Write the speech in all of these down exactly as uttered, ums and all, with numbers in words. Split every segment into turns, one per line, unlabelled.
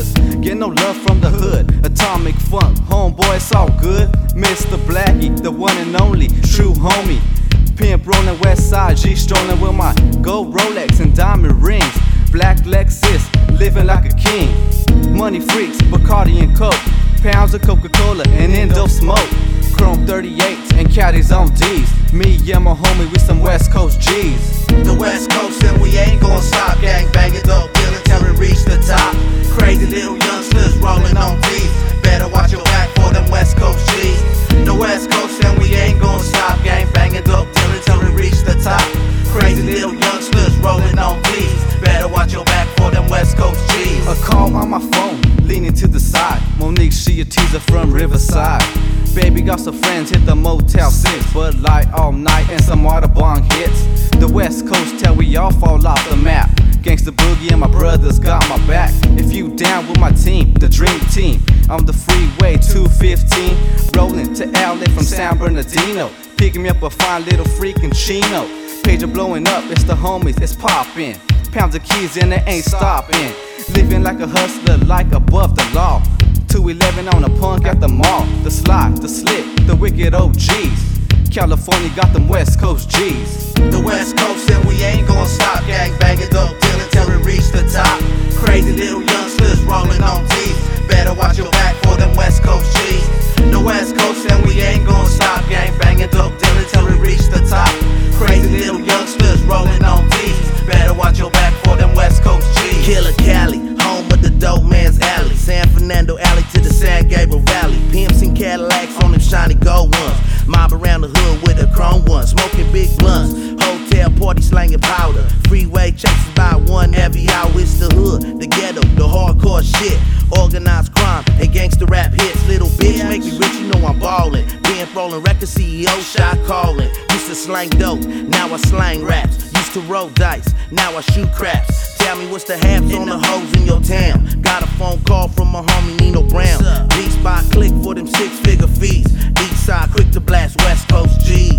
Get no love from the hood, Atomic Funk, homeboy, it's all good. Mister Blackie, the one and only, true homie. Pimp rolling west side, G strolling with my gold Rolex and diamond rings. Black Lexus, living like a king. Money freaks, Bacardi and Coke, pounds of Coca-Cola and Indo smoke. Chrome thirty-eights and caddies on D's. Me and my homie with some West Coast G's.
The West Coast and we ain't gon' stop. Gang banging, dope dealing till we reach the top. Crazy little youngsters rolling on D's. Better watch your back for them West Coast G's. The West Coast and we ain't gon' stop. Gang banging, dope dealing till we reach the top. Crazy little youngsters rolling on D's. Better watch your back for them West Coast G's.
A call on my phone, leaning to the side. Monique, she a teaser from Riverside. Baby got some friends, hit the Motel six, Bud Light all night and some Audubon hits. The West Coast till we all fall off the map. Gangsta Boogie and my brothers got my back. If you down with my team, the dream team, on the freeway two fifteen, rolling to L A from San Bernardino, picking me up a fine little freaking chino. Pager blowing up, it's the homies, it's poppin'. Pounds of keys and they ain't stopping. Living like a hustler, like above the law. two eleven on a punk at the mall. The slide, the slip, the wicked O Gs. California got them West Coast G's.
The West Coast and we ain't gon' stop. Gang banging, dope dealing till we reach the top. Crazy little youngsters rolling on D's. Better watch your back for them West Coast G's. The West Coast and we ain't gon' stop. Gang banging, dope dealing till we reach the top. Crazy little youngsters rolling on D's. Better watch your back for them West Coast G's. Killer Cali, home of the dope man's alley. San Fernando Alley to the San Gabriel Valley. Pimps and Cadillacs on them shiny gold ones. Mob around the hood with a chrome one. Smoking big blunts. Hotel party slanging powder. Freeway chases by one every hour. It's the hood, the ghetto, the hardcore shit. Organized crime and gangster rap hits. Little bitch make me rich, you know I'm ballin'. Being rolling records, C E O shot calling. Used to slang dope, now I slang raps. Used to roll dice, now I shoot craps. Tell me what's the haps on the hoes in your town. Got a phone call from my homie Nino Brown. D-Spot click for them six-figure fees. East side quick to blast West Coast G's.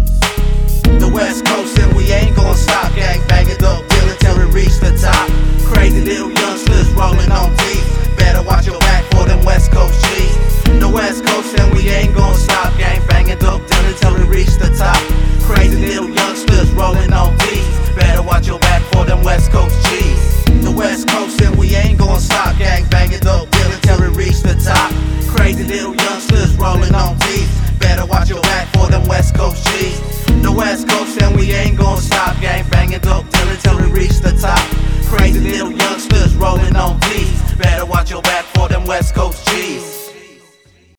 The West Coast and we ain't gon' stop. Gang banging, dope dealing till we reach the top. Crazy little youngsters rolling on D's. Better watch your back for them West Coast G's. The West Coast and we ain't gon' stop. Gang banging, dope dealing till we reach the top. Crazy little youngsters rolling on D's. Better watch your back for them West Coast G's. The West Coast and we ain't gon' stop. Gang banging, dope dealing till we reach the top. Crazy little youngsters rolling on D's. Better watch your back for them West Coast G's. The West Coast and we ain't gon' stop. Gang banging, dope dealing till we reach the top. Crazy little youngsters rolling